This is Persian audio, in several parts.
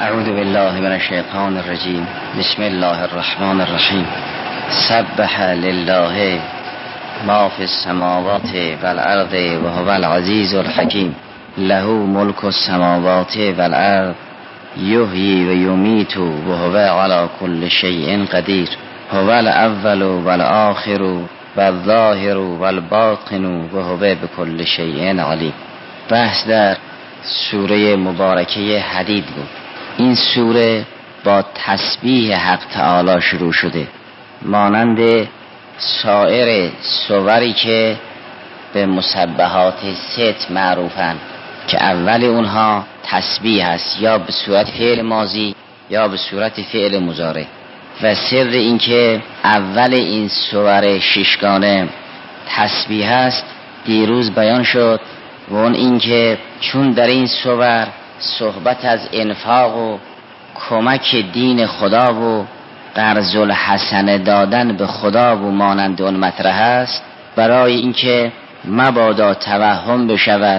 اعوذ بالله من الشیطان الرجیم. بسم الله الرحمن الرحیم. سبح لله ما فی السماوات والارض وهو العزیز الحکیم. له ملک السماوات والارض یحیی و یمیت وهو علی کل شیء قدیر. هو الاول والآخر والظاهر والباطن وهو بكل شیء علیم. بحث در سوره مبارکه حدید بود. این سوره با تسبیح حق تعالی شروع شده، مانند سایر سوری که به مسبحات ست معروفن که اول اونها تسبیح است، یا به صورت فعل ماضی یا به صورت فعل مضارع. و سر این که اول این سور ششگانه تسبیح است دیروز بیان شد، و اون این که چون در این سور صحبت از انفاق و کمک دین خدا و قرض الحسنه دادن به خدا و مانند اون مطرح است، برای اینکه مبادا توهم بشود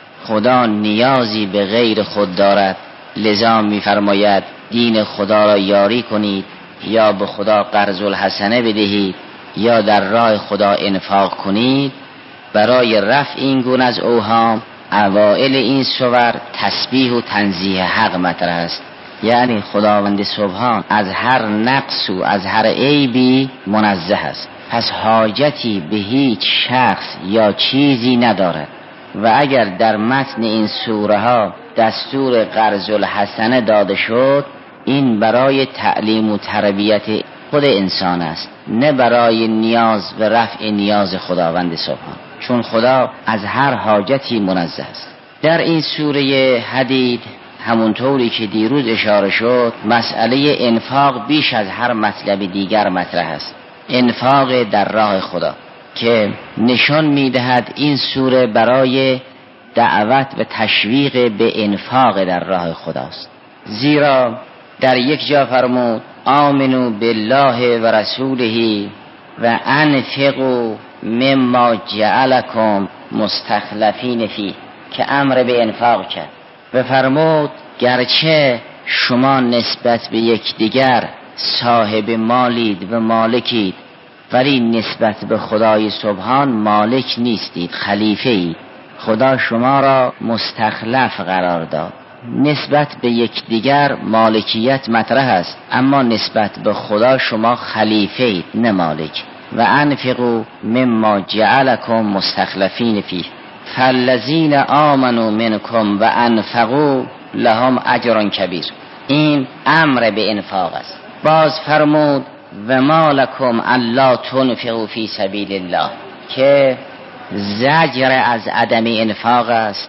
خدا نیازی به غیر خود دارد، لذا می‌فرماید دین خدا را یاری کنید، یا به خدا قرض الحسنه بدهید یا در راه خدا انفاق کنید. برای رفع این گونه از اوهام اوائل این سور تسبیح و تنزیه حق مطرح است، یعنی خداوند سبحان از هر نقص و از هر عیبی منزه است، پس حاجتی به هیچ شخص یا چیزی ندارد. و اگر در متن این سوره ها دستور قرض الحسنه داده شد، این برای تعلیم و تربیت خود انسان است، نه برای نیاز و رفع نیاز خداوند سبحان، چون خدا از هر حاجتی منزه است. در این سوره حدید همونطوری که دیروز اشاره شد، مسئله انفاق بیش از هر مطلب دیگر مطرح است. انفاق در راه خدا که نشان میدهد این سوره برای دعوت و تشویق به انفاق در راه خداست. زیرا در یک جا فرمود آمنوا بالله و رسوله و انفقوا مما جعلکم مستخلفین فیه، که امر به انفاق کرد و فرمود گرچه شما نسبت به یکدیگر صاحب مالید و مالکید، ولی نسبت به خدای سبحان مالک نیستید، خلیفه اید. خدا شما را مستخلف قرار داد. نسبت به یکدیگر مالکیت مطرح است، اما نسبت به خدا شما خلیفه اید نه مالک. و انفقوا مما جعلکم مستخلفین فیه فالذین آمنوا منکم و انفقوا لهم اجر کبیر. این امر به انفاق است. باز فرمود و ما لکم الا تنفقوا فی سبیل الله، که زجر از عدم انفاق است،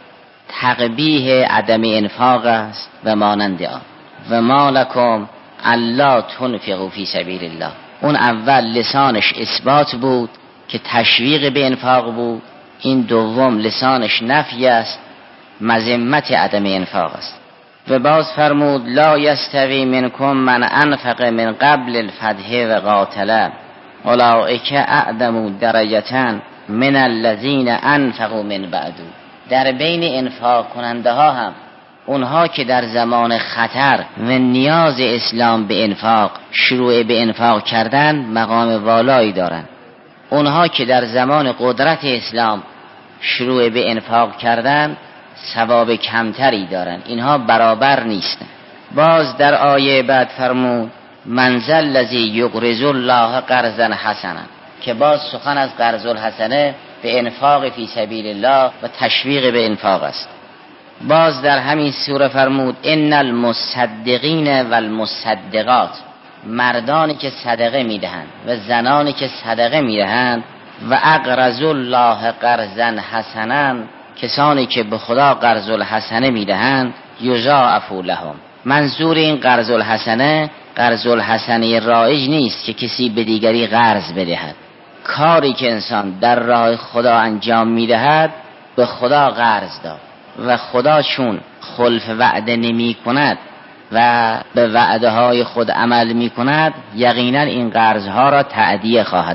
تقبیح عدم انفاق است و مانند آن. و ما لکم الا تنفقوا فی سبیل الله، اون اول لسانش اثبات بود که تشویق به انفاق بود، این دوم لسانش نفی است، مذمت عدم انفاق است. و باز فرمود لا یستوی منکم من انفق من قبل الفتح و قاتل اولئک اعظم درجة من الذین انفقوا من بعد. در بین انفاق کننده ها هم اونها که در زمان خطر و نیاز اسلام به انفاق شروع به انفاق کردن مقام والایی دارند. اونها که در زمان قدرت اسلام شروع به انفاق کردن ثواب کمتری دارند. اینها برابر نیستند. باز در آیه بعد فرمود من ذا الذی یقرض الله قرضا حسنا، که باز سخن از قرض الحسنه به انفاق فی سبیل الله و تشویق به انفاق است. باز در همین سوره فرمود ان المصدقین والمصدقات، مردانی که صدقه میدهند و زنانی که صدقه میدهند، و اقرضوا الله قرضا حسنا، کسانی که به خدا قرض الحسنه میدهند، یضاعف لهم. منظور این قرض الحسنه قرض الحسنه رایج نیست که کسی به دیگری قرض بدهد. کاری که انسان در راه خدا انجام میدهد به خدا قرض داد، و خدا چون خلف وعده نمی کند و به وعده های خود عمل می کند، یقینا این قرض ها را تأدیه خواهد کرد.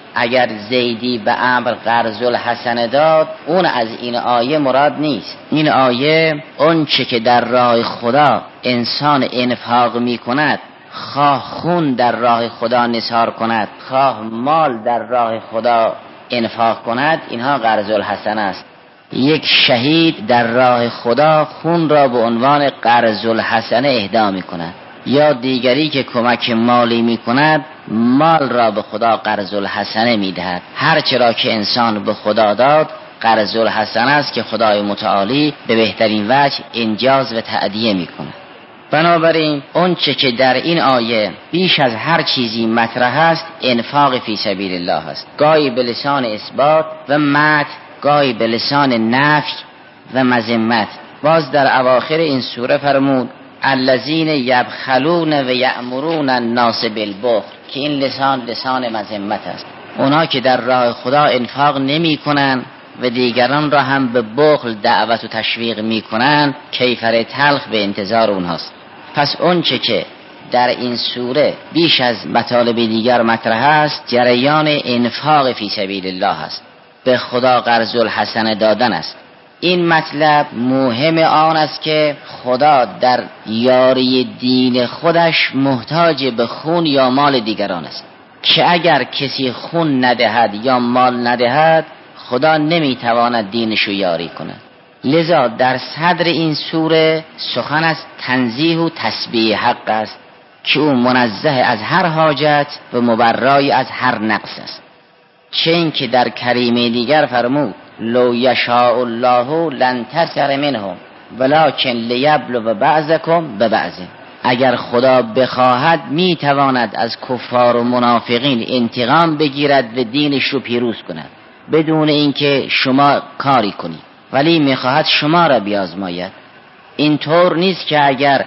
اگر زیدی به عمرو قرض الحسنه داد، اون از این آیه مراد نیست. این آیه اون چه که در راه خدا انسان انفاق می کند، خواه خون در راه خدا نثار کند، خواه مال در راه خدا انفاق کند، اینها قرض الحسنه است. یک شهید در راه خدا خون را به عنوان قرض الحسنه اهدا می کند، یا دیگری که کمک مالی می کند مال را به خدا قرض الحسنه می دهد. هر چرا که انسان به خدا داد قرض الحسنه است که خدای متعالی به بهترین وجه انجاز و تأدیه می کند. بنابراین اون چه که در این آیه بیش از هر چیزی مطرح است انفاق فی سبیل الله است، گاهی به لسان اثبات و مدح، گاهی به لسان نفی و مذمت. باز در اواخر این سوره فرمود الذین یبخلون و یأمرون الناس بالبخل، که این لسان مذمت است. اونا که در راه خدا انفاق نمی کنن و دیگران را هم به بخل دعوت و تشویق می کنن، کیفر تلخ به انتظار اونهاست. پس اون چه که در این سوره بیش از مطالب دیگر مطرح است جریان انفاق فی سبیل الله است، به خدا قرض الحسنه دادن است. این مطلب مهم آن است که خدا در یاری دین خودش محتاج به خون یا مال دیگران است، که اگر کسی خون ندهد یا مال ندهد خدا نمیتواند دینش رو یاری کند. لذا در صدر این سوره سخن از تنزیه و تسبیح حق است که او منزه از هر حاجت و مبرای از هر نقص است. چه این که در کریمه دیگر فرمود لو یشاء الله لانتصر منهم ولکن لیبلو بعضکم ببعض، اگر خدا بخواهد میتواند از کفار و منافقین انتقام بگیرد و دینش رو پیروز کند بدون اینکه شما کاری کنید، ولی میخواهد شما را بیازماید. اینطور نیست که اگر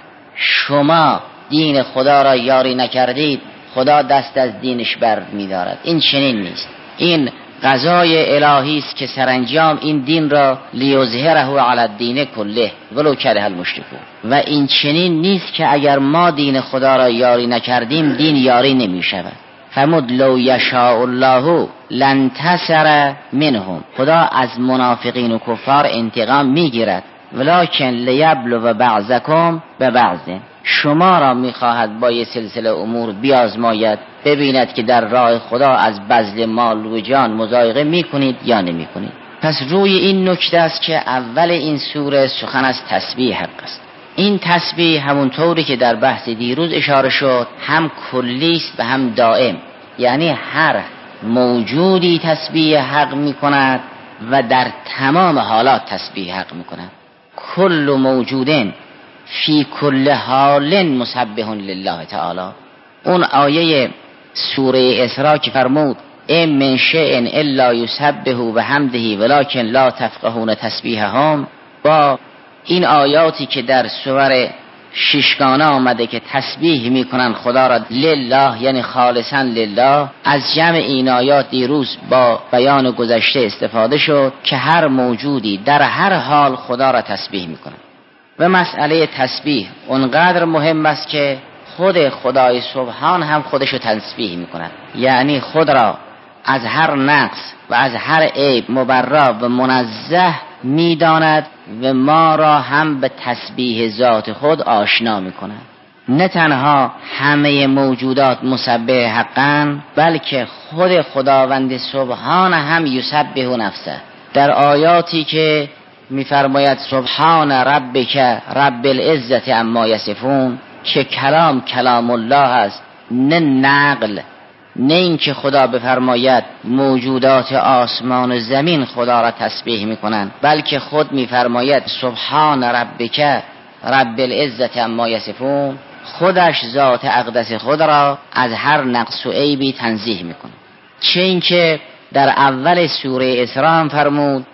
شما دین خدا را یاری نکردید خدا دست از دینش بر میدارد. این چنین نیست. این قضای الهی است که سرانجام این دین را لیظهره علی الدین کله ولو کره المشرکون. و این چنین نیست که اگر ما دین خدا را یاری نکردیم دین یاری نمی شود. فرمود لو یشاء الله لانتصر منهم، خدا از منافقین و کفار انتقام میگیرد، ولکن لیبلو بعضکم ببعض، شما را میخواهد با یه سلسله امور بیازماید، ببیند که در راه خدا از بذل مال و جان مضایقه میکنید یا نمیکنید. پس روی این نکته است که اول این سوره سخن از تسبیح حق است. این تسبیح همونطوری که در بحث دیروز اشاره شد هم کلی است و هم دائم، یعنی هر موجودی تسبیح حق میکند و در تمام حالات تسبیح حق میکند. کل موجودن فی کل حال مسبح لله تعالی. اون آیه سوره اسراء که فرمود ان من شیء الا یسبح بحمده ولکن لا تفقهون تسبیحهم، با این آیاتی که در سور ششگانه آمده که تسبیح میکنن خدا را لله یعنی خالصا لله، از جمع این آیات دیروز با بیان گذشته استفاده شد که هر موجودی در هر حال خدا را تسبیح میکنه. و مسئله تسبیح اونقدر مهم است که خود خدای سبحان هم خودشو تسبیح میکنه، یعنی خود را از هر نقص و از هر عیب مبرا و منزه میداند و ما را هم به تسبیح ذات خود آشنا میکند. نه تنها همه موجودات مسبح حقاً، بلکه خود خداوند سبحان هم یسبح نفسه. در آیاتی که میفرماید سبحان ربک رب العزت عما یصفون، که کلام الله است نه نقل، نه این که خدا بفرماید موجودات آسمان و زمین خدا را تسبیح میکنند، بلکه خود میفرماید سبحان ربک رب العزت عما یصفون، خودش ذات اقدس خود را از هر نقص و عیبی تنزیه میکنه. چه این که در اول سوره اسراء فرمود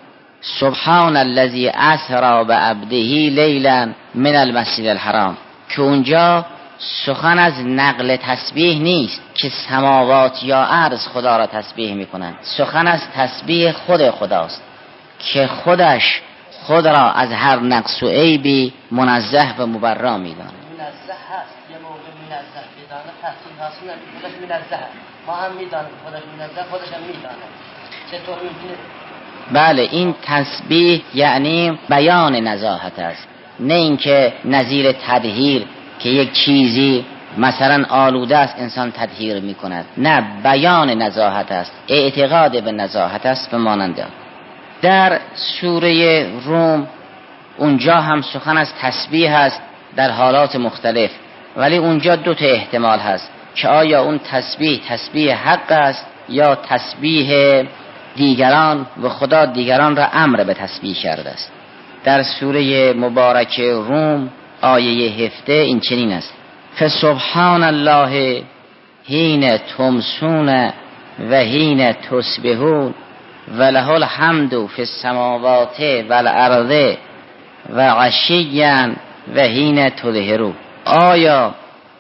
سبحان الذی اسری بعبده لیلا من المسجد الحرام، که اونجا سخن از نقل تسبیح نیست که سماوات یا ارض خدا را تسبیح میکنند، سخن از تسبیح خود خداست که خودش خود را از هر نقص و عیبی منزه و مبرا میداند. منزه هست، یه موقع منزه بدانه تحصیل حاصل خودش منزه هست. ما هم میدانیم خودش منزه، خودش هم میدانه. چطور میدونه؟ بله، این تسبیح یعنی بیان نزاهت است، نه اینکه نظیر تدهیر که یک چیزی مثلا آلوده است انسان تدهیر می کند. نه، بیان نزاهت است، اعتقاد به نزاهت است. به ماننده در سوره روم اونجا هم سخن از تسبیح است در حالات مختلف، ولی اونجا دو تا احتمال هست که آیا اون تسبیح حق است یا تسبیح دیگران و خدا دیگران را امر به تسبیح کرده است. در سوره مبارک روم آیه 17 این چنین است: فسبحان الله حین تمسون و حین تصبحون و له الحمد فی السماوات والارض و عشیا و حین تظهرون. آیا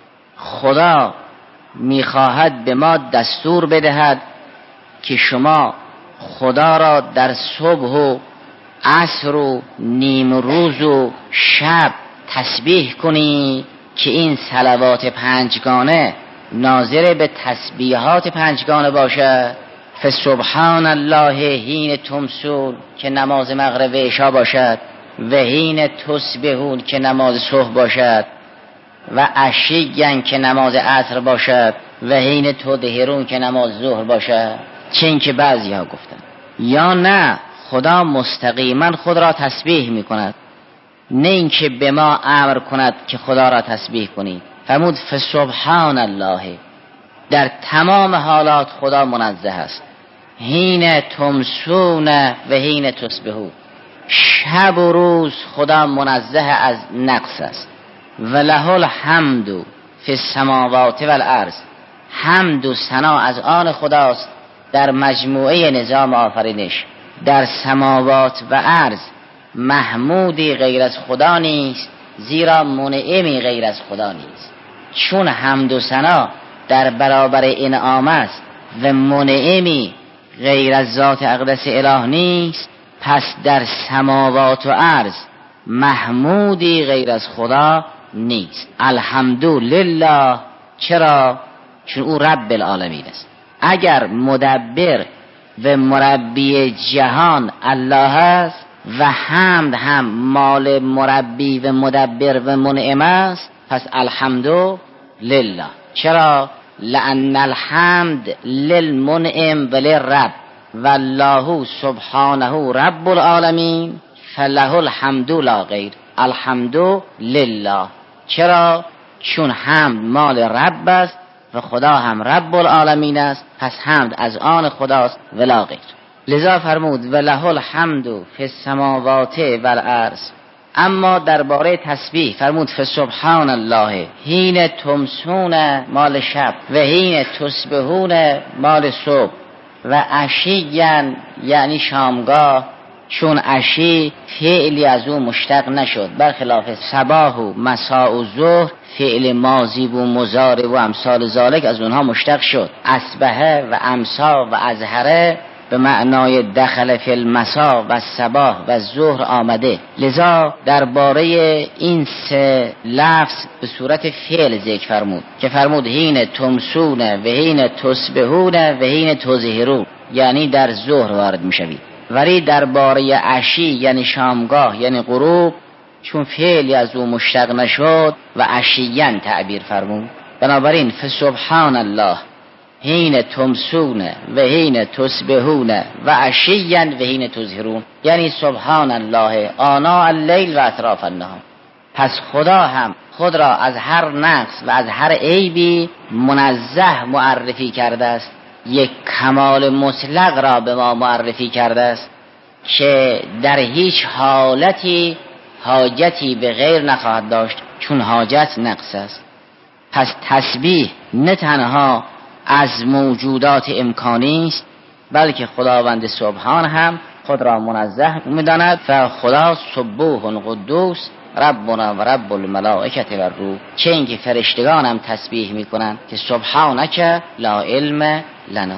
خدا میخواهد به ما دستور بدهد که شما خدا را در صبح و عصر و نیم روز و شب تسبیح کنی که این صلوات پنجگانه ناظر به تسبیحات پنجگانه باشد؟ فسبحان الله حین تمسون که نماز مغرب و عشا باشد و حین تصبحون که نماز صبح باشد و عشیا که نماز عصر باشد و حین تظهرون که نماز ظهر باشد. چون که بعضی ها گفتن یا نه، خدا مستقیما خود را تسبیح می کند، نه اینکه به ما امر کند که خدا را تسبیح کنید. فرمود فسبحان الله، در تمام حالات خدا منزه است. حین تمسون و حین تصبحون، شب و روز خدا منزه از نقص است. و له الحمد فی السماوات والارض، حمد و ثنا از آن خداست در مجموعه نظام آفرینش. در سماوات و ارض محمودی غیر از خدا نیست، زیرا منعمی غیر از خدا نیست. چون حمد و ثنا در برابر انعام است و منعمی غیر از ذات اقدس اله نیست، پس در سماوات و ارض محمودی غیر از خدا نیست. الحمدلله. چرا؟ چون او رب العالمین است. اگر مدبر و مربی جهان الله است و حمد هم مال مربی و مدبر و منعم است، پس الحمدلله. چرا؟ لأن الحمد للمنعم و للرب والله سبحانه رب العالمین فله الحمد لا غیر. الحمدلله. چرا؟ چون حمد مال رب است و خدا هم رب العالمین است، پس حمد از آن خداست ولا غیر. لذا فرمود و له الحمد فی السماوات والارض. اما درباره تسبیح فرمود فسبحان الله حین تمسون مال شب و حین تصبحون مال صبح و عشیا یعنی شامگاه، چون عشی فعلی از او مشتق نشد، برخلاف صباح و مساء و ظهر فعل ماضی و مضارع و امثال ذالک از اونها مشتق شد. اصبحه و امسا و اظهره به معنای دخل فی المسا و صباح و ظهر آمده. لذا درباره این سه لفظ به صورت فعل ذکر فرمود که فرمود حین تمسون و حین تصبحون و حین تظهرون، یعنی در ظهر وارد میشوید. ولی درباره عشی یعنی شامگاه یعنی غروب، چون فعلی از او مشتق نشد و عشیاً تعبیر فرمود. بنابراین فسبحان الله حین تمسون و حین تصبحون و عشیا و حین تظهرون، یعنی سبحان الله آناء اللیل و اطراف النهار. پس خدا هم خود را از هر نقص و از هر عیبی منزه معرفی کرده است. یک کمال مطلق را به ما معرفی کرده است که در هیچ حالتی حاجتی به غیر نخواهد داشت، چون حاجت نقص است. پس تسبیح نه تنها از موجودات امکانی است، بلکه خداوند سبحان هم خود را منزه می‌داند. فخدا سبوح قدوس ربنا و رب الملائکه و الروح. چه اینکه فرشتگان هم تسبیح میکنند که سبحانک لا علم لنا.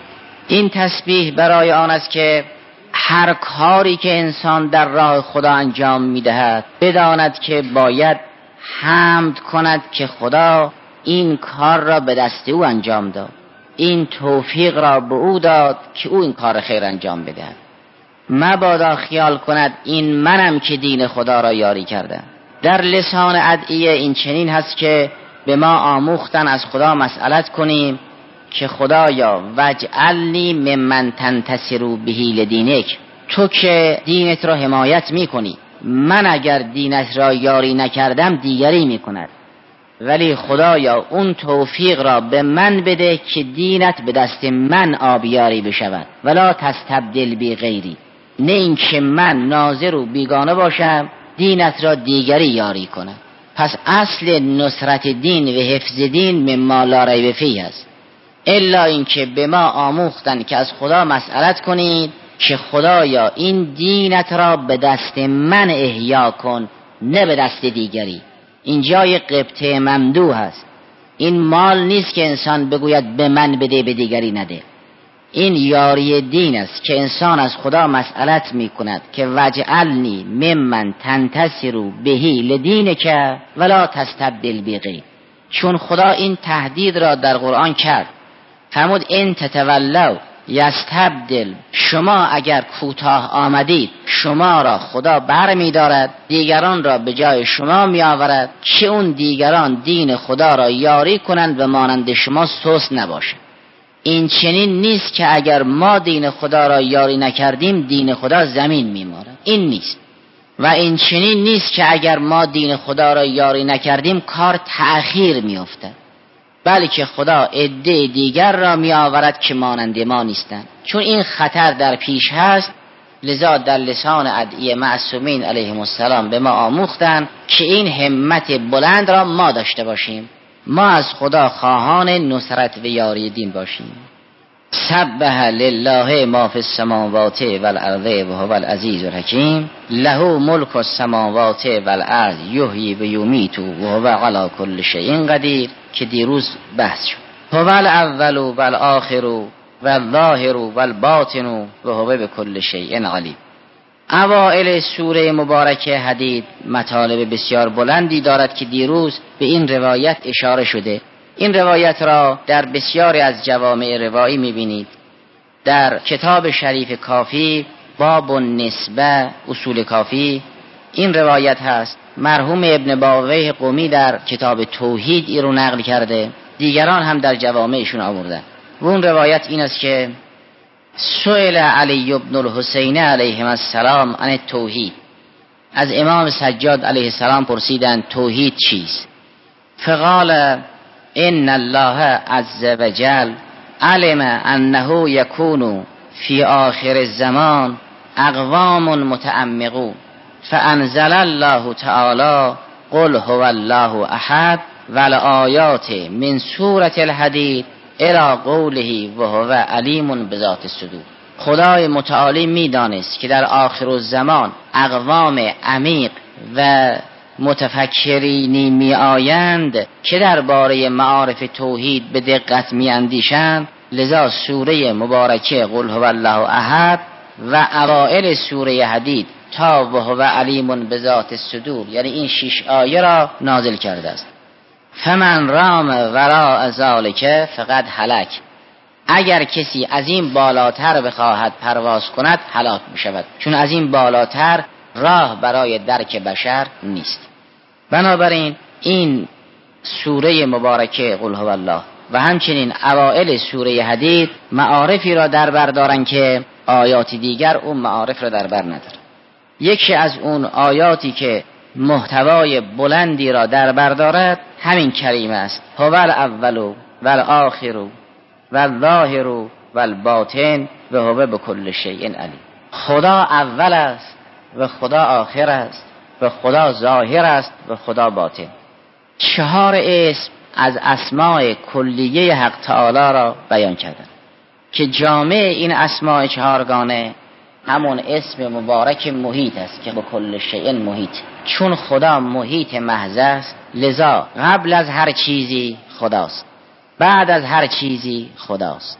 این تسبیح برای آن است که هر کاری که انسان در راه خدا انجام میدهد بداند که باید حمد کند که خدا این کار را به دست او انجام داد، این توفیق را به او داد که او این کار خیر انجام بدهد. مبادا خیال کند این منم که دین خدا را یاری کردم. در لسان ادعیه این چنین هست که به ما آموختن از خدا مسئلت کنیم که خدایا وجعلنی ممن تنتصر به لدینک، تو که دینت را حمایت میکنی، من اگر دینت را یاری نکردم دیگری میکند، ولی خدایا اون توفیق را به من بده که دینت به دست من آبیاری بشود، ولا تستبدل بی غیری، نه این که من ناظر و بیگانه باشم دینت را دیگری یاری کنم. پس اصل نصرت دین و حفظ دین مما لا ریب فیه است، الا این که به ما آموختن که از خدا مسئلت کنید که خدایا این دینت را به دست من احیا کن، نه به دست دیگری. این جای قبطه ممدوح است. این مال نیست که انسان بگوید به من بده به دیگری نده. این یاری دین است که انسان از خدا مسئلت می کند که وجعلنی ممن تنتصر به لدینک ولا تستبدل بغیر. چون خدا این تهدید را در قرآن کرد، فرمود ان تتولوا یستبدل، شما اگر کوتاه آمدید شما را خدا بر می دارد، دیگران را به جای شما می آورد که اون دیگران دین خدا را یاری کنند و مانند شما سست نباشند. این چنین نیست که اگر ما دین خدا را یاری نکردیم دین خدا زمین می مارد، این نیست. و این چنین نیست که اگر ما دین خدا را یاری نکردیم کار تأخیر می افتد، بلکه خدا عده دیگر را می آورد که مانند ما نیستند. چون این خطر در پیش هست، لذا در لسان ادعیه معصومین علیهم السلام به ما آموختند که این همت بلند را ما داشته باشیم، ما از خدا خواهان نصرت و یاری دین باشیم. سبح لله ما فی السماوات والارض وهو العزیز الحکیم، له ملک السماوات والارض یحیی و یمیت وهو علی کل شیء قدیر، که دیروز بحث شد. هو الاول والآخر والظاهر والباطن وهو بكل شیء علیم. اوائل سوره مبارکه حدید مطالب بسیار بلندی دارد که دیروز به این روایت اشاره شده. این روایت را در بسیاری از جوامع روایی می‌بینید. در کتاب شریف کافی باب النسبه اصول کافی این روایت هست. مرحوم ابن باویه قمی در کتاب توحید این رو نقل کرده، دیگران هم در جوامعشون آوردن. و اون روایت این است که سئل علی بن الحسین علیه السلام عن التوحید، از امام سجاد علیه السلام پرسیدند توحید چیست؟ فقال ان الله عز وجل علم انه یکون فی آخر الزمان اقوام متعمقون، فانزل الله تعالی قل هو الله احد والآیات من سورة الحدید الی قوله وهو علیم بذات الصدور. خدای متعالی میدانست که در آخر الزمان اقوام عمیق و متفکرینی می آیند که درباره معارف توحید به دقت می اندیشند، لذا سوره مبارکه قل هو الله احد و اوائل سوره حدید تا وهو علیم بذات الصدور، یعنی این 6 آیه را نازل کرده است. فمن رام وراء ذلک فقد هلک، اگر کسی از این بالاتر بخواهد پرواز کند هلاک می شود، چون از این بالاتر راه برای درک بشر نیست. بنابراین این سوره مبارکه قل هو الله و همچنین اوائل سوره حدید معارفی را در بر دارند که آیات دیگر اون معارف را در بر ندارد. یکی از اون آیاتی که محتوای بلندی را در بر دارد همین کلمه است، هو الاول والآخر والظاهر والباطن وهو بكل شیء علیم. خدا اول است و خدا آخر است و خدا ظاهر است و خدا باطن. 4 اسم از اسماء کلیه حق تعالی را بیان کردند که جامع این اسماء 4گانه همون اسم مبارک محیط است که به کل شیء محیط. چون خدا محیط محض است، لذا قبل از هر چیزی خداست، بعد از هر چیزی خداست،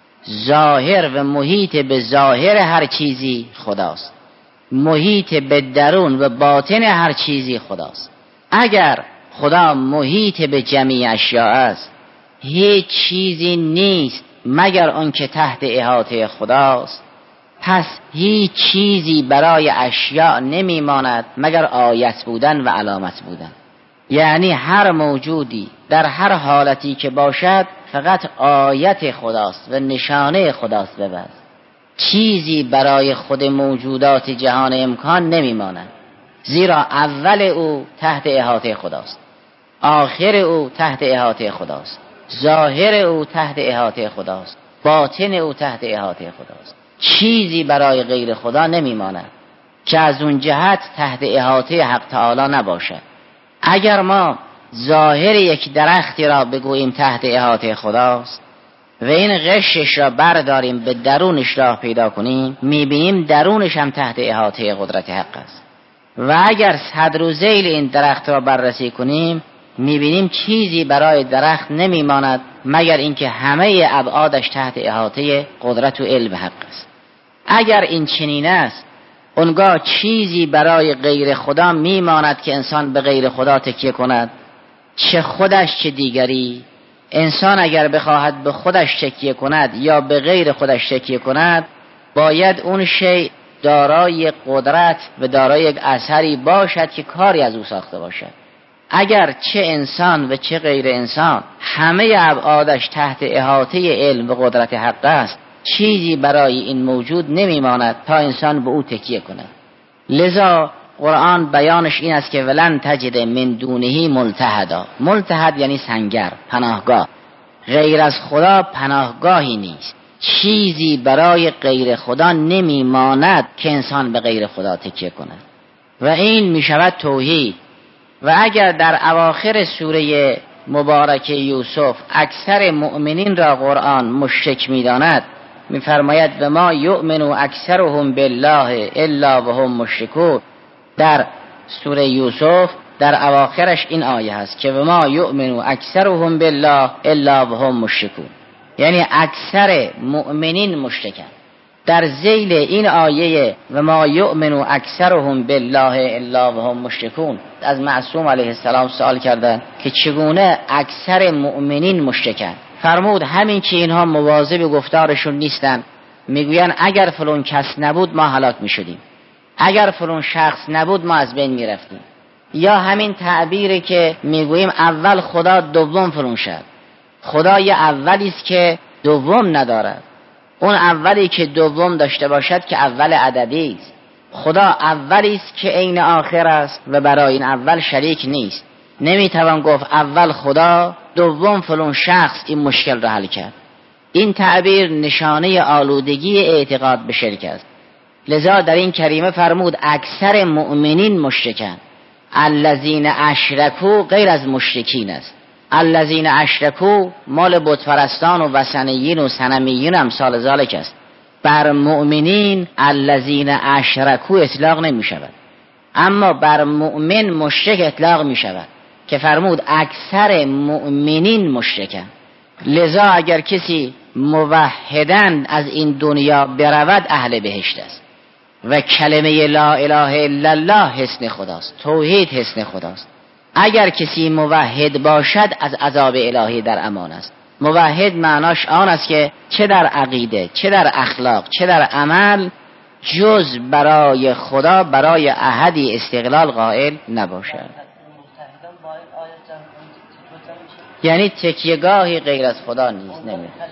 ظاهر و محیط به ظاهر هر چیزی خداست، محیط به درون و باطن هر چیزی خداست. اگر خدا محیط به جمیع اشیاء است. هیچ چیزی نیست مگر آن که تحت احاطه خداست. پس هیچ چیزی برای اشیاء نمیماند مگر آیت بودن و علامت بودن. یعنی هر موجودی در هر حالتی که باشد فقط آیت خداست و نشانه خداست ببست. چیزی برای خود موجودات جهان امکان نمیماند، زیرا اول او تحت احاطه خداست، آخر او تحت احاطه خداست، ظاهر او تحت احاطه خداست، باطن او تحت احاطه خداست. چیزی برای غیر خدا نمیماند که از اون جهت تحت احاطه حق تعالی نباشد. اگر ما ظاهر یک درختی را بگوییم تحت احاطه خداست و این قشرش را برداریم به درونش راه پیدا کنیم، میبینیم درونش هم تحت احاطه قدرت حق است. و اگر صدر و ذیل این درخت را بررسی کنیم، میبینیم چیزی برای درخت نمیماند مگر اینکه همه ابعادش تحت احاطه قدرت و علم حق است. اگر این چنین است، اونگاه چیزی برای غیر خدا میماند که انسان به غیر خدا تکیه کند، چه خودش چه دیگری. انسان اگر بخواهد به خودش تکیه کند یا به غیر خودش تکیه کند، باید اون شیء دارای قدرت و دارای یک اثری باشد که کاری از او ساخته باشد. اگر چه انسان و چه غیر انسان همه ابعادش تحت احاطه علم و قدرت حق است، چیزی برای این موجود نمیماند تا انسان به او تکیه کند. لذا قرآن بیانش این است که ولن تجد من دونه ملتحدا. ملتحد یعنی سنگر، پناهگاه. غیر از خدا پناهگاهی نیست. چیزی برای غیر خدا نمیماند که انسان به غیر خدا تکیه کند و این میشود توحید. و اگر در اواخر سوره مبارک یوسف اکثر مؤمنین را قرآن مشرک میداند، میفرماید و ما یؤمن اکثرهم بالله الا وهم مشرکون. در سوره یوسف در اواخرش این آیه هست که و ما یؤمن اکثرهم بالله الا وهم مشرکون، یعنی اکثر مؤمنین مشرکن. در ذیل این آیه و ما یؤمن اکثرهم بالله الا وهم مشرکون از معصوم علیه السلام سوال کردند که چگونه اکثر مؤمنین مشرکن. فرمود همین که اینها مواظب گفتارشون نیستن، میگوین اگر فلان کس نبود ما هلاک میشدیم، اگر فلان شخص نبود ما از بین میرفتیم. یا همین تعبیری که میگوییم اول خدا دوم فلان شد. خدا یه اولی است که دوم ندارد. اون اولی که دوم داشته باشد که اول عددی است. خدا اولی است که عین آخر است و برای این اول شریک نیست. نمیتوان گفت اول خدا دوم فلان شخص این مشکل را حل کرد. این تعبیر نشانه آلودگی اعتقاد به شرک است. لذا در این کریمه فرمود اکثر مؤمنین مشرکن. الذین اشرکوا غیر از مشرکین است. الذین اشرکوا مال بت پرستان و وثنیین و صنمیین امثال ذالک است. بر مؤمنین الذین اشرکوا اطلاق نمی شود، اما بر مؤمن مشرک اطلاق می شود که فرمود اکثر مؤمنین مشرکن. لذا اگر کسی موحدن از این دنیا برود اهل بهشت است و کلمه لا اله الا الله حسن خداست، توحید حسن خداست. اگر کسی موحد باشد از عذاب الهی در امان است. موحد معناش آن است که چه در عقیده، چه در اخلاق، چه در عمل جز برای خدا برای احدی استقلال قائل نباشد. یعنی تکیهگاهی غیر از خدا نیست.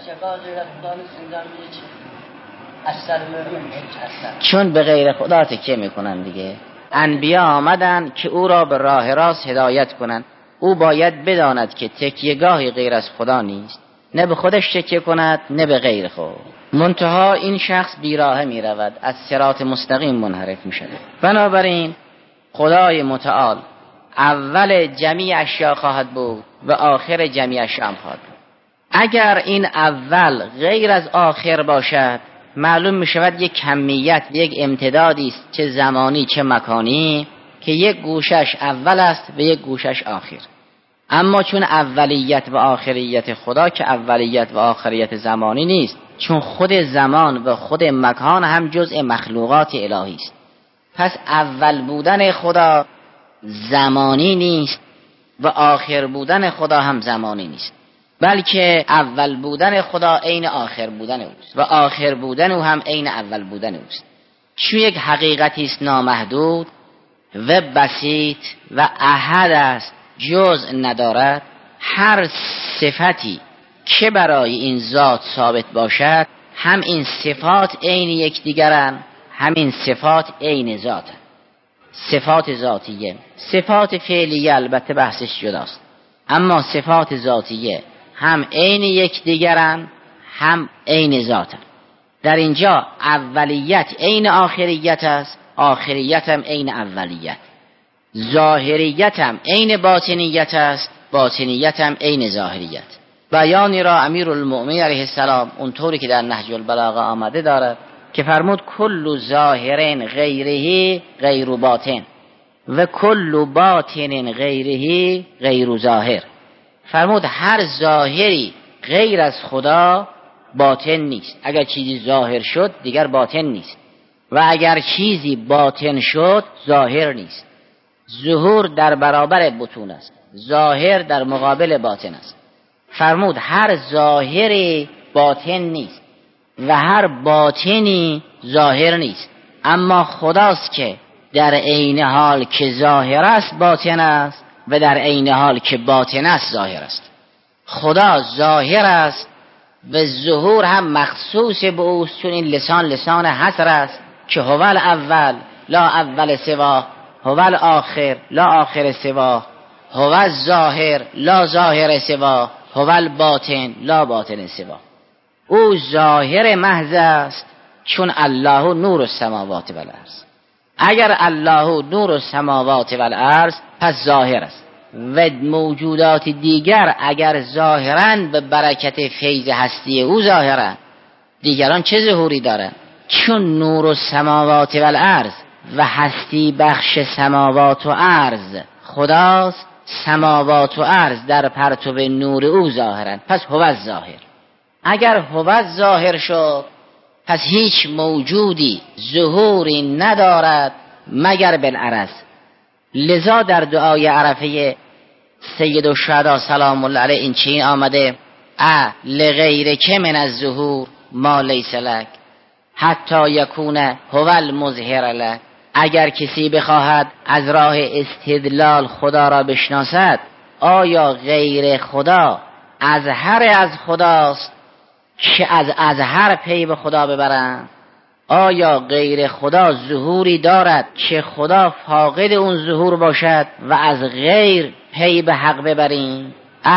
چون به غیر خدا تکیه میکنن دیگه. انبیا آمدن که او را به راه راست هدایت کنند. او باید بداند که تکیهگاهی غیر از خدا نیست، نه به خودش تکیه کند نه به غیر خود. منتها این شخص بیراه می رود، از صراط مستقیم منحرف می شود. بنابراین خدای متعال اول جمیع اشیا خواهد بود و آخر جمیع اشیا خواهد بود. اگر این اول غیر از آخر باشد، معلوم می شود یک کمیت، یک امتدادی است، چه زمانی چه مکانی، که یک گوشش اول است و یک گوشش آخر. اما چون اولیت و آخریت خدا که اولیت و آخریت زمانی نیست، چون خود زمان و خود مکان هم جزء مخلوقات الهی است، پس اول بودن خدا زمانی نیست و آخر بودن خدا هم زمانی نیست، بلکه اول بودن خدا عین آخر بودن اوست و آخر بودن او هم عین اول بودن اوست. چون یک حقیقتی است نامحدود و بسیط و احد است، جزء ندارد، هر صفتی که برای این ذات ثابت باشد هم این صفات عین یکدیگرند، همین صفات عین ذاتند. صفات ذاتیه، صفات فعلیه البته بحثش جداست، اما صفات ذاتیه هم عین یکدیگرند هم عین ذاتند. در اینجا اولیت عین آخریت است، آخریت هم عین اولیت، ظاهریت هم عین باطنیت است، باطنیت هم عین ظاهریت. بیانی را امیرالمؤمنین علیه السلام اونطوری که در نهج البلاغه آمده دارد که فرمود کل ظاهر غیره غیر باطن و کل باطن غیره غیر ظاهر. فرمود هر ظاهری غیر از خدا باطن نیست. اگر چیزی ظاهر شد دیگر باطن نیست و اگر چیزی باطن شد ظاهر نیست. ظهور در برابر بطون است، ظاهر در مقابل باطن است. فرمود هر ظاهری باطن نیست و هر باطنی ظاهر نیست، اما خداست که در عین حال که ظاهر است باطن است و در عین حال که باطن است ظاهر است. خدا ظاهر است و ظهور هم مخصوص به اوست، چون این لسان حصر است که هو الاول لا اول سوا، هو الاخر لا آخر سوا، هو الظاهر لا ظاهر سوا، هو الباطن لا باطن سوا. او ظاهر محض است، چون الله نور السماوات و الارض. اگر الله نور السماوات و الارض پس ظاهر است و موجودات دیگر اگر ظاهرند به برکت فیض هستی او ظاهرند، دیگران چه ظهوری دارند؟ چون نور السماوات و الارض و هستی بخش سماوات و ارض خداست، سماوات و ارض در پرتو نور او ظاهرند، پس هو الظاهر. اگر هو ظاهر شد پس هیچ موجودی ظهوری ندارد مگر بالعرض. لذا در دعای عرفه سید الشهدا سلام الله علیه این چین آمده لغیرک من الظهور ما لیس لک حتی یکون هو المظهر لک. اگر کسی بخواهد از راه استدلال خدا را بشناسد، آیا غیر خدا اظهر از خداست که از اظهر پی به خدا ببرند؟ آیا غیر خدا ظهوری دارد که خدا فاقد اون ظهور باشد و از غیر پی به حق ببریم؟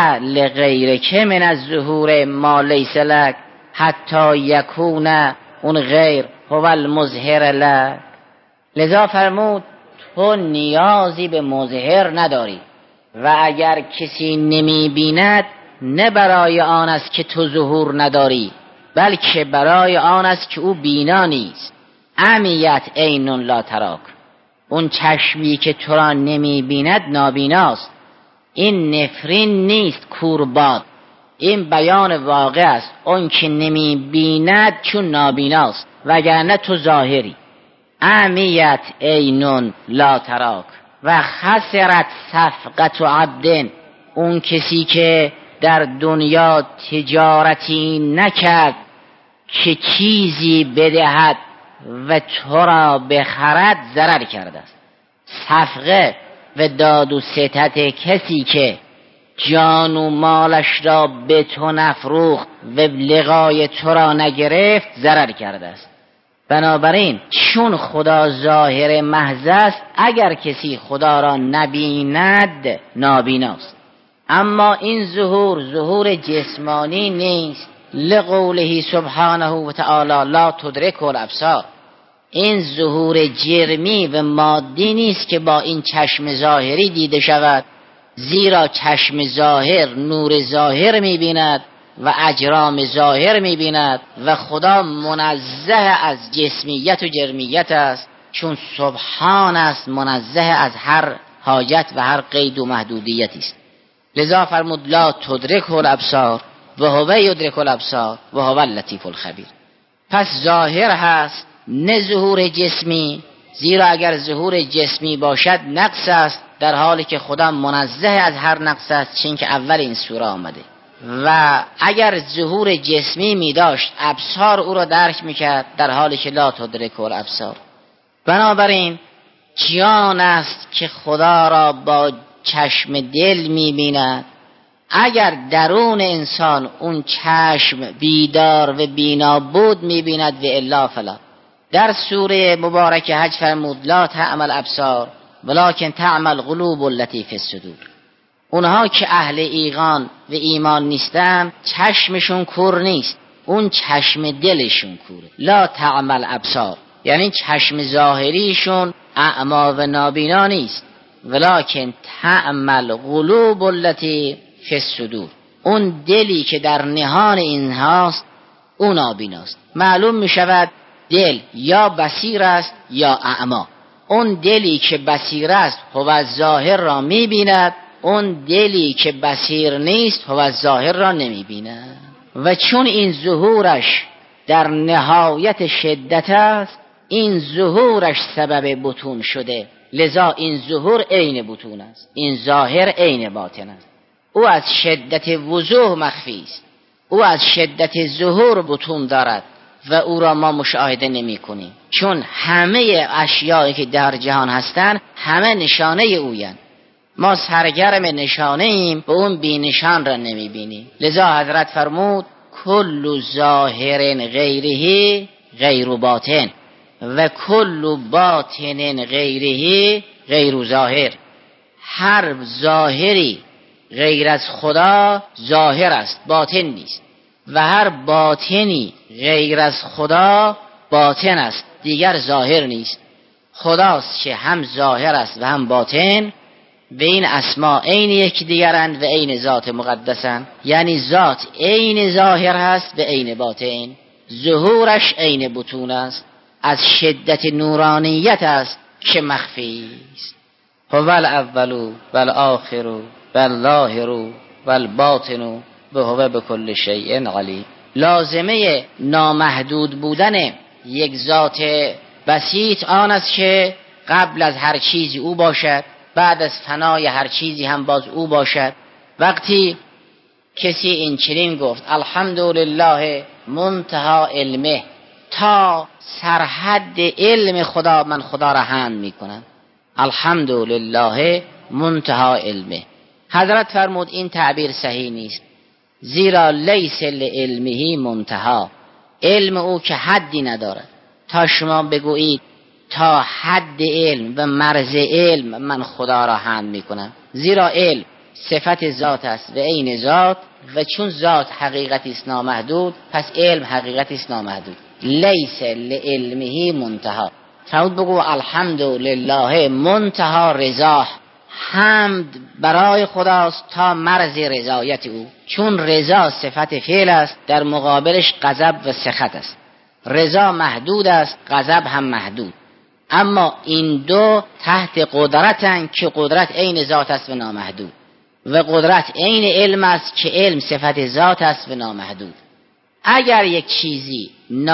لغیرک من الظهور ما لیس لک حتی یکون اون غیر هو المظهر لک. لذا فرمود تو نیازی به مظهر نداری و اگر کسی نمی بیند نه برای آن است که تو ظهور نداری، بلکه برای آن است که او بینا نیست. عمیت عین لا تراک، اون چشمی که تو را نمی بیند نابیناست. این نفرین نیست کورباد، این بیان واقع است. اون که نمی بیند چون نابیناست، وگرنه تو ظاهری. عمیت عین لا تراک و خسرت صفقت عبد، اون کسی که در دنیا تجارتی نکرد که چیزی بدهد و تو را بخرد ضرر کرده است. صفقه و داد و ستد کسی که جان و مالش را به تو نفروخت و لقای تو را نگرفت ضرر کرده است. بنابراین چون خدا ظاهر محض است، اگر کسی خدا را نبیند نابیناست. اما این ظهور جسمانی نیست، لقوله سبحانه و تعالی لا تدرک الابصار. این ظهور جرمی و مادی نیست که با این چشم ظاهری دیده شود، زیرا چشم ظاهر نور ظاهر می‌بیند و اجرام ظاهر می‌بیند و خدا منزه از جسمیت و جرمیت است، چون سبحان است، منزه از هر حاجت و هر قید و محدودیتی است. لذا فرمود لا تدرک الابصار و هو یدرک الابصار و هو اللطیف الخبیر. پس ظاهر هست نه ظهور جسمی، زیرا اگر ظهور جسمی باشد نقص است در حالی که خدا منزه از هر نقص است، چون که اول این سوره آمده. و اگر ظهور جسمی می داشت ابصار او را درک می کرد، در حالی که لا تدرک الابصار. بنابراین جان است که خدا را با چشم دل می بیند. اگر درون انسان اون چشم بیدار و بینا بود می بیند و الا فلا. در سوره مبارک حج فرمود لا تعمل ابصار ولکن تعمل قلوب التي فی الصدور. اونها که اهل ایقان و ایمان نیستن چشمشون کور نیست، اون چشم دلشون کوره. لا تعمل ابصار یعنی چشم ظاهریشون اعما و نابینا نیست، ولکن تعمل قلوب التي فی الصدور. اون دلی که در نهان اینهاست اون نابیناست. معلوم می شود دل یا بصیر است یا اعما. اون دلی که بصیر است هو ظاهر را می بیند، اون دلی که بصیر نیست هو ظاهر را نمی بیند. و چون این ظهورش در نهایت شدت است، این ظهورش سبب بطون شده، لذا این ظهور عین بطون است، این ظاهر عین باطن است. او از شدت وضوح مخفی است، او از شدت ظهور بطون دارد و او را ما مشاهده نمی کنیم، چون همه اشیایی که در جهان هستند همه نشانه اویند. ما سرگرم نشانه ایم و اون بی نشان را نمی بینیم. لذا حضرت فرمود کل ظاهر غیره غیر باطن و کل باطن غیره غیر ظاهر. هر ظاهری غیر از خدا ظاهر است، باطن نیست، و هر باطنی غیر از خدا باطن است، دیگر ظاهر نیست. خداست که هم ظاهر است و هم باطن، و این اسما عین یکدیگرند و عین ذات مقدسند. یعنی ذات عین ظاهر هست و عین باطن، ظهورش عین بطون است، از شدت نورانیت است که مخفی است. هو الاول والآخر والظاهر والباطن و هو بكل شیء علیم. لازمه نامحدود بودن یک ذات بسیط آن است که قبل از هر چیزی او باشد، بعد از فنای هر چیزی هم باز او باشد. وقتی کسی این چنین گفت الحمدلله منتهى علمه، تا سرحد علم خدا من خدا را حمد می کنم، الحمدلله منتهى علمه. حضرت فرمود این تعبیر صحیح نیست، زیرا لیس لعلمه منتهى، علم او که حدی ندارد. تا شما بگویید تا حد علم و مرز علم من خدا را حمد می کنم، زیرا علم صفت ذات است و عین ذات، و چون ذات حقیقتی است نامحدود، پس علم حقیقتی است نامحدود. لیس لعلمه منتهى. فرمود بگو الحمدلله منتهى رضاه، حمد برای خداست تا مرز رضایت او، چون رضا صفت فعل است، در مقابلش غضب و سخط است. رضا محدود است، غضب هم محدود، اما این دو تحت قدرتند که قدرت عین ذات است و نامحدود، و قدرت عین علم است که علم صفت ذات است و نامحدود. اگر یک چیزی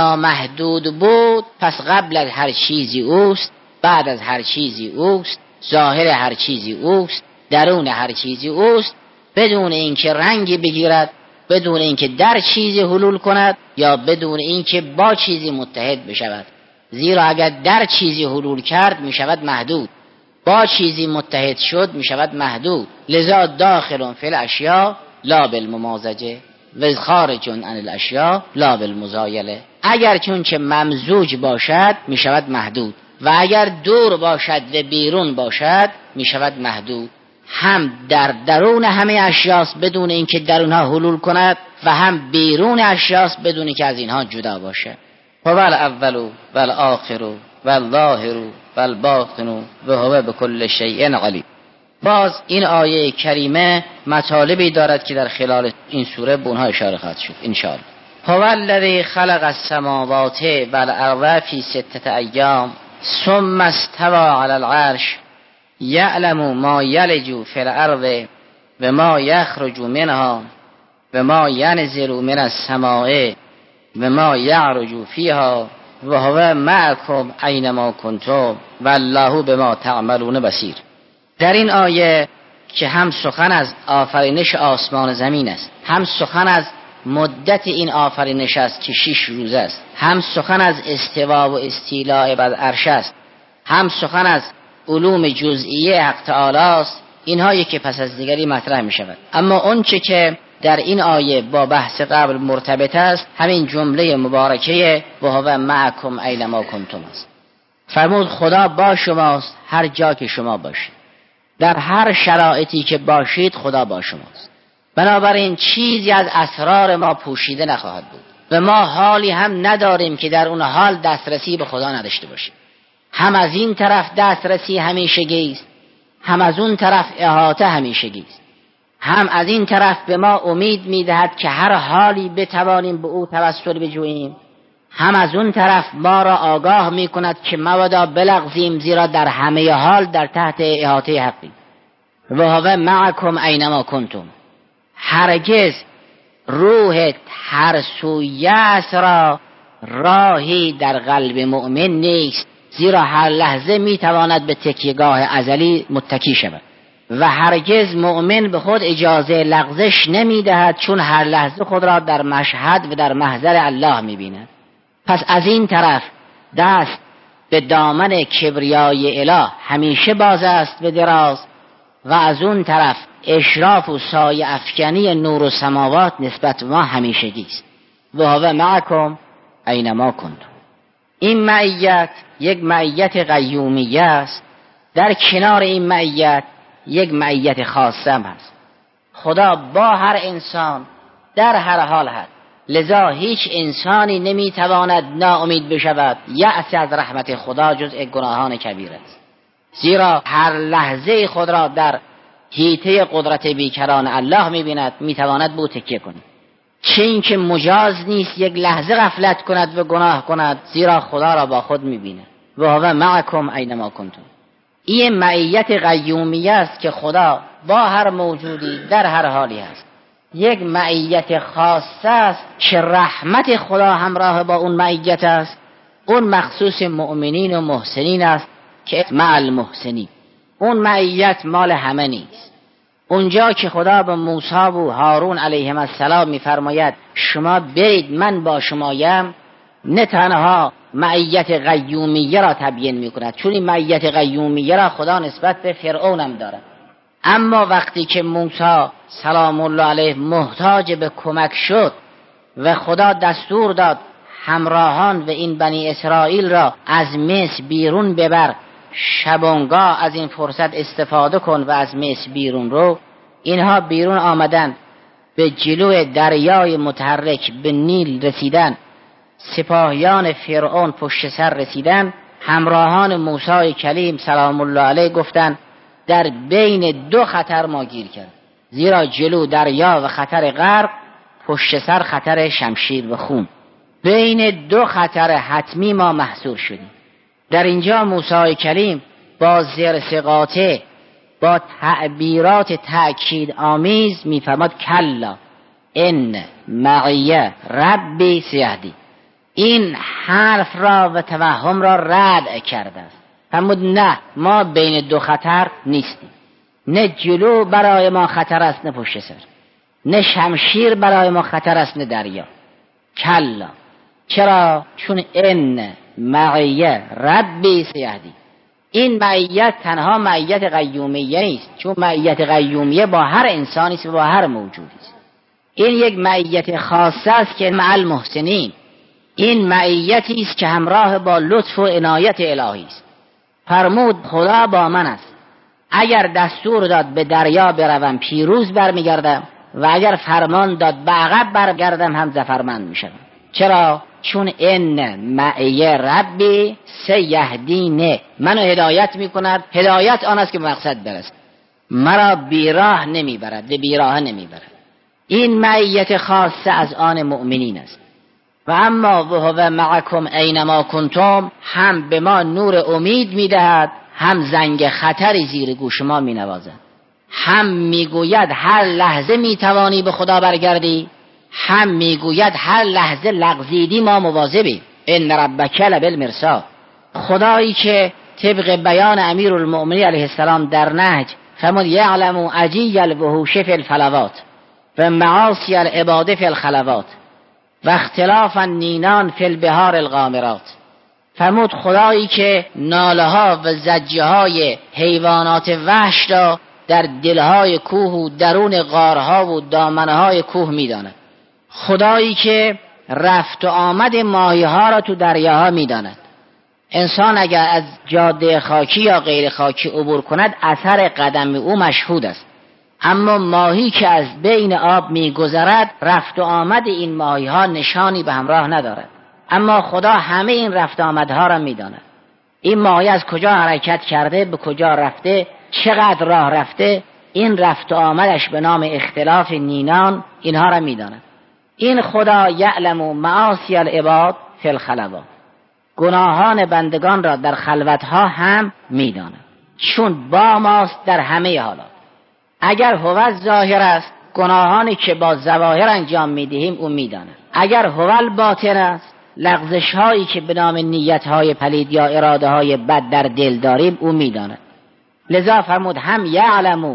نامحدود بود پس قبل از هر چیزی اوست، بعد از هر چیزی اوست، ظاهر هر چیزی اوست، درون هر چیزی اوست، بدون اینکه رنگی بگیرد، بدون اینکه در چیزی حلول کند یا بدون اینکه با چیزی متحد بشود. زیرا اگر در چیزی حلول کرد می شود محدود، با چیزی متحد شد می شود محدود. لذا داخل فی الاشیاء لا بالممازجه و خارج عن الاشیاء لا بالمزایله. اگر چون که ممزوج باشد می شود محدود، و اگر دور باشد و بیرون باشد می شود محدود. هم در درون همه اشیاست بدون اینکه درونها حلول کند، و هم بیرون اشیاست بدون اینکه از اینها جدا باشد. هو الاول والآخر والظاهر والباطن و هو بكل شیء علیم. باز این آیه کریمه مطالبی دارد که در خلال این سوره به اونها اشاره خواهد شد ان شاء الله. هو الذی خلق السماوات والارض فی 6 ایام ثم استوى علی العرش یعلم ما یلج فی الارض و ما یخرج منها و ما ینزل من السماء و ما یعرج فیها و هو معکم اینما کنتم والله بما تعملون بصیر. در این آیه که هم سخن از آفرینش آسمان و زمین است، هم سخن از مدت این آفرینش است که 6 روز است، هم سخن از استوا و استیلاء بر عرش است، هم سخن از علوم جزئیه حق تعالی است. اینها یکی پس از دیگری مطرح می شود. اما اون چه که در این آیه با بحث قبل مرتبط است همین جمله مبارکه و هو معکم اینما کنتم است. فرمود خدا با شماست هر جا که شما باشید، در هر شرایطی که باشید خدا با شماست. بنابراین چیزی از اسرار ما پوشیده نخواهد بود و ما حالی هم نداریم که در اون حال دسترسی به خدا نداشته باشیم. هم از این طرف دسترسی همیشگی است، هم از اون طرف احاطه همیشگی است. هم از این طرف به ما امید میدهد که هر حالی بتوانیم به او توسل بجوییم، هم از اون طرف ما را آگاه میکند که مبادا بلغزیم، زیرا در همه حال در تحت احاطه حقی. و هو معکم اینما کنتم. هرگز روح ترسویت را راهی در قلب مؤمن نیست، زیرا هر لحظه میتواند به تکیهگاه ازلی متکی شود و هرگز مؤمن به خود اجازه لغزش نمیدهد، چون هر لحظه خود را در مشهد و در محضر الله میبیند. پس از این طرف دست به دامن کبریای اله همیشه باز است به دراز، و از اون طرف اشراف و سایه افکنی نور و سماوات نسبت به ما همیشگی است. و هو معکم اینما کنتم. این معیت یک معیت قیومیه است. در کنار این معیت یک معیت خاصه هم هست. خدا با هر انسان در هر حال هست، لذا هیچ انسانی نمیتواند ناامید بشود یأس از رحمت خدا جزء گناهان کبیره است، زیرا هر لحظه خود را در حیطه قدرت بیکران الله میبیند، میتواند به او تکیه کند. چه این که مجاز نیست یک لحظه غفلت کند و گناه کند، زیرا خدا را با خود میبیند. و هو معکم اینما کنتم. این معیت قیومیه است که خدا با هر موجودی در هر حالی است. یک معیت خاصه است که رحمت خدا همراه با اون معیت است. اون مخصوص مؤمنین و محسنین است که مع المحسنین. اون معیت مال همه نیست. اونجا که خدا به موسی و هارون علیهم السلام میفرماید شما برید من با شمایم، نه تنها معیت قیومیه را تبیین میکند، چون این معیت قیومیه را خدا نسبت به فرعون هم دارد. اما وقتی که موسی سلام الله علیه محتاج به کمک شد و خدا دستور داد همراهان و این بنی اسرائیل را از مصر بیرون ببر، شبانگاه از این فرصت استفاده کن و از مصر بیرون رو، اینها بیرون آمدن، به جلو دریای متحرک به نیل رسیدن، سپاهیان فرعون پشت سر رسیدن، همراهان موسی کلیم سلام الله علیه گفتند در بین دو خطر ما گیر کرد، زیرا جلو دریا و خطر غرق، پشت سر خطر شمشیر و خون، بین دو خطر حتمی ما محصور شدیم. در اینجا موسی کلیم با زرس قاطع، با تعبیرات تأکید آمیز میفرماد کلا ان معی ربی سیهدی. این حرف را و توهم را رد کرده است. فرمود نه، ما بین دو خطر نیستیم، نه جلو برای ما خطر است نه پشت سر، نه شمشیر برای ما خطر است نه دریا. کلا. چرا؟ چون ان معی ربی سیهدی. این معیت تنها معیت قیومیه نیست، چون معیت قیومیه با هر انسانی است و با هر موجودی است. این یک معیت خاصه است که مع المحسنین. این معیتی است که همراه با لطف و عنایت الهی است. فرمود خدا با من است، اگر دستور داد به دریا بروم پیروز برمیگردم و اگر فرمان داد به عقب برگردم هم ظفرمند میشم. چرا؟ چون ان معی ربی سیهدینه، منو هدایت میکند. هدایت آن است که مقصد برسد، مرا بیراه نمیبرد، به بیراه نمیبرد. این معیت خاصه از آن مؤمنین است. و اما و هو معکم اینما کنتم هم به ما نور امید میدهد، هم زنگ خطری زیر گوش ما مینوازد. هم میگوید هر لحظه میتوانی به خدا برگردی، هم میگوید هر لحظه لغزیدی ما مواظبیم. ان ربک لبالمرصاد. خدایی که طبق بیان امیرالمؤمنین علیه السلام در نهج فرمود یعلم عجی الوحوش فی الفلوات و معاصی العباد فی الخلوات و اختلاف النینان فی البحار الغامرات. فرمود خدایی که ناله ها و زجه های حیوانات وحش را در دلهای کوه و درون غارها و دامنه های کوه میداند. خدایی که رفت و آمد ماهی ها را تو دریاها میداند. انسان اگر از جاده خاکی یا غیر خاکی عبور کند اثر قدم او مشهود است، اما ماهی که از بین آب میگذرد رفت و آمد این ماهی ها نشانی به همراه ندارد، اما خدا همه این رفت آمدها را میداند. این ماهی از کجا حرکت کرده، به کجا رفته، چقدر راه رفته، این رفت و آمدش به نام اختلاف نینان اینها را میداند. این خدا یعلم معاصی العباد فی الخلوات، گناهان بندگان را در خلوتها هم میداند، چون با ماست در همه حالات. اگر هو ظاهر است، گناهانی که با ظواهر انجام میدهیم او میداند. اگر هو باطن است، لغزش هایی که به نام نیت های پلید یا اراده های بد در دل داریم او میداند. لذا فرمود هم یعلم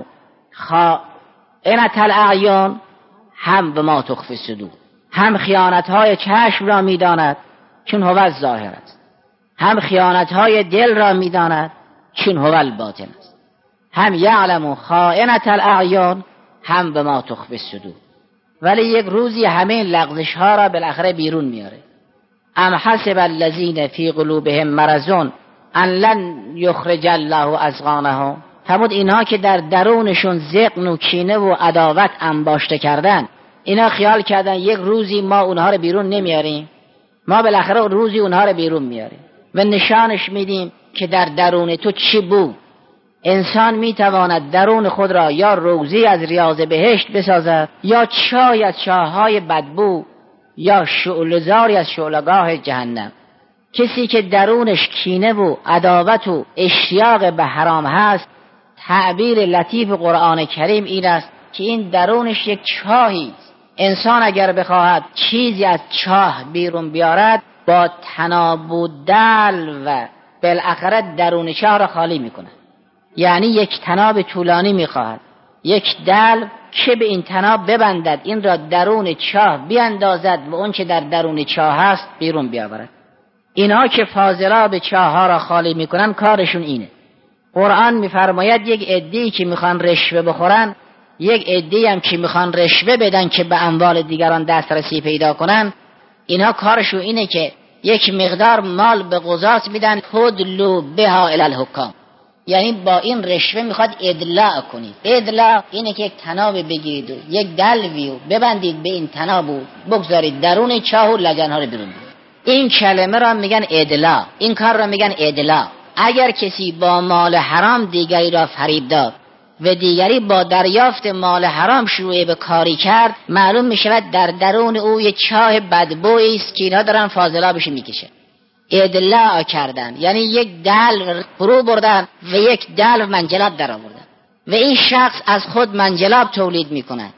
خائنة الاعیان هم به ما تخفی الصدور، هم خیانت های چشم را میداند چون هو ظاهر است، هم خیانت های دل را میداند چون هو الباطن است. هم یعلم خائنة الاعیان هم به ما تخفی الصدور. ولی یک روزی همه این لغزش ها را بالاخره بیرون میاره. ام حسب الذین فی قلوبهم مرض ان لن یخرج الله اضغانهم. فرمود اینها که در درونشون ذقن و کینه و عداوت انباشته کردن، اینا خیال کردن یک روزی ما اونها رو بیرون نمیاریم. ما بالاخره روزی اونها رو بیرون میاریم و نشانش میدیم که در درون تو چی بود. انسان میتواند درون خود را یا روزی از ریاض بهشت بسازد، یا چای از چاهای بدبو، یا شعله‌زاری از شعله‌گاه جهنم. کسی که درونش کینه و عداوت و اشتیاق به حرام هست، تعبیر لطیف قرآن کریم این است که این درونش یک چاهی است. انسان اگر بخواهد چیزی از چاه بیرون بیارد، با تناب و دلو و بالاخره درون چاه را خالی میکند. یعنی یک تناب طولانی میخواهد، یک دلو که به این تناب ببندد، این را درون چاه بیاندازد و اون چه در درون چاه هست بیرون بیاورد. اینها که فاضلاب چاه ها را خالی میکنن کارشون اینه. قرآن میفرماید یک عده‌ای که میخوان رشوه بخورن، یک عده‌ای هم که میخوان رشوه بدن که به اموال دیگران دسترسی پیدا کنن، اینها کارشون اینه که یک مقدار مال به قضات میدن، تدلو بها الی الحکام، یعنی با این رشوه میخواد ادلاع کنید. ادلاع اینه که یک تناب بگیرید و یک دلوی ببندید به این تناب و بگذارید درون چاه و لجن‌ها رو بیرون بیارید. این کلمه را میگن ادلاع، این کار را میگن ادلاع. اگر کسی با مال حرام دیگری را فریب داد و دیگری با دریافت مال حرام شروع به کاری کرد، معلوم میشود در درون او یک چاه بدبویی است که اینا دارن فاضلابش میکشه. ادلاع کردن یعنی یک دلو فرو بردن و یک دلو منجلاب در آوردن و این شخص از خود منجلاب تولید میکنه.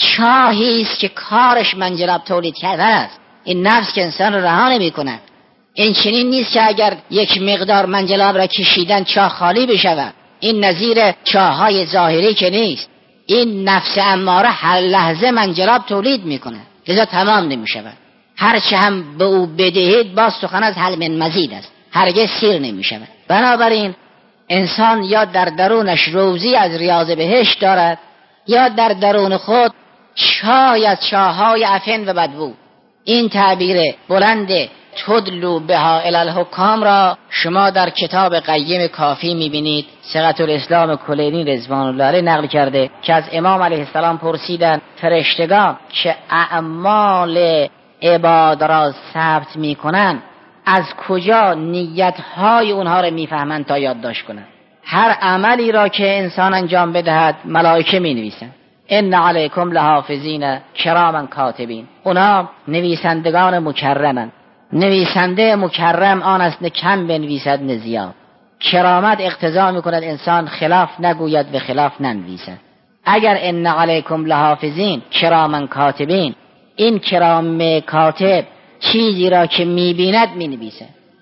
چاهی است که کارش منجلاب تولید کردن است. این نفس که انسان رو رها نمیکنه. این چنین نیست که اگر یک مقدار منجلاب را کشیدن چاه خالی بشود. این نظیر چاهای ظاهری که نیست. این نفس اماره هر لحظه منجلاب تولید میکنه، لذا تمام نمیشود. هرچه هم به او بدهید باز سخن از حل من مزید است، هرگز سیر نمیشود. بنابراین انسان یا در درونش روزی از ریاض بهشت دارد، یا در درون خود چای از چاهای عفن و بدبو. این تعبیر بلند تدلو بها الی الحکام را شما در کتاب قیم کافی میبینید. صیغة الاسلام کلینی رضوان الله علیه نقل کرده که از امام علیه السلام پرسیدن فرشتگان که اعمال عباد را ثبت میکنن از کجا نیتهای اونها را میفهمند تا یادداشت کنند؟ هر عملی را که انسان انجام بدهد ملائکه مینویسند. ان علیکم لحافظین کراما کاتبین. اونا نویسندگان مکرمند. نویسنده مکرم آن است نه کم بنویسد نه زیاد. کرامت اقتضا میکند انسان خلاف نگوید و خلاف ننویسد. اگر ان علیکم لحافظین کراما کاتبین، این کرام کاتب چیزی را که میبیند مینویسد،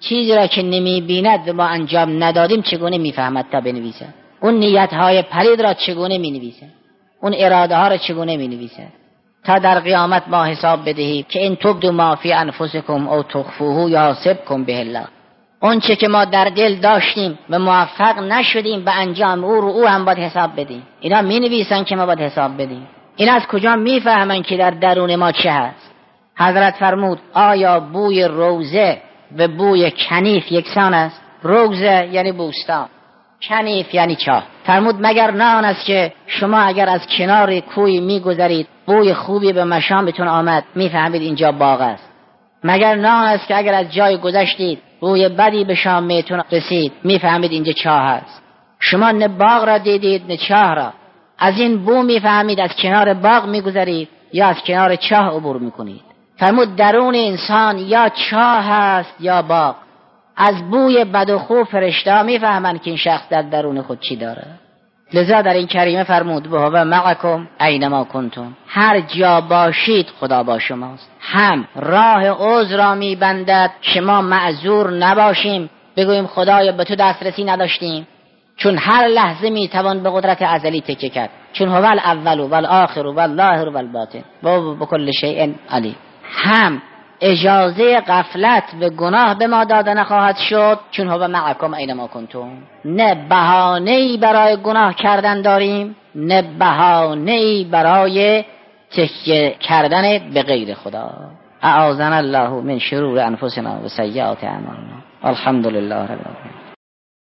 چیزی را که نمی‌بیند و ما انجام ندادیم چگونه می‌فهمد تا بنویسد؟ اون نیت‌های پلید را چگونه می‌نویسد؟ اون اراده ها را چگونه می‌نویسد؟ تا در قیامت ما حساب بدهیم که این تبدو ما فی انفسکم او تخفوه یحاسبکم به الله. اون چه که ما در دل داشتیم و موفق نشدیم به انجام او رو او هم باید حساب بدیم. اینا می‌نویسن که ما باید حساب بدیم. این از کجا می‌فهمن که در درون ما چه هست؟ حضرت فرمود آیا بوی روزه و بوی کنیف یکسان است؟ روزه یعنی بوستان، کنیف یعنی چاه. فرمود مگر نه آن است که شما اگر از کنار کوی میگذرید بوی خوبی به مشامتون آمد میفهمید اینجا باغ است؟ مگر نه آن است که اگر از جای گذشتید بوی بدی به شامتون رسید میفهمید اینجا چاه است؟ شما نه باغ را دیدید نه چاه را، از این بو میفهمید از کنار باغ میگذرید یا از کنار چاه عبور میکنید. فرمود درون انسان یا چاه است یا باغ. از بوی بد و خوب فرشته میفهمند که این شخص در درون خود چی داره. لذا در این کریمه فرمود و هو معکم اینما کنتم، هر جا باشید خدا با شماست. هم راه عذر را میبندد که ما معذور نباشیم، بگوییم خدایا به تو دسترسی نداشتیم، چون هر لحظه میتوان به قدرت ازلی تکیه کرد، چون هو الاول و الاخر و الظاهر و الباطن و بكل شیء علیم. هم اجازه غفلت به گناه به ما داده نخواهد شد، چون هو معکم اینما کنتم. نه بهانه‌ای برای گناه کردن داریم، نه بهانه‌ای برای تکیه کردن به غیر خدا. اعاذنا الله من شرور انفسنا و سیئات اعمالنا. الحمدلله رب العالمین.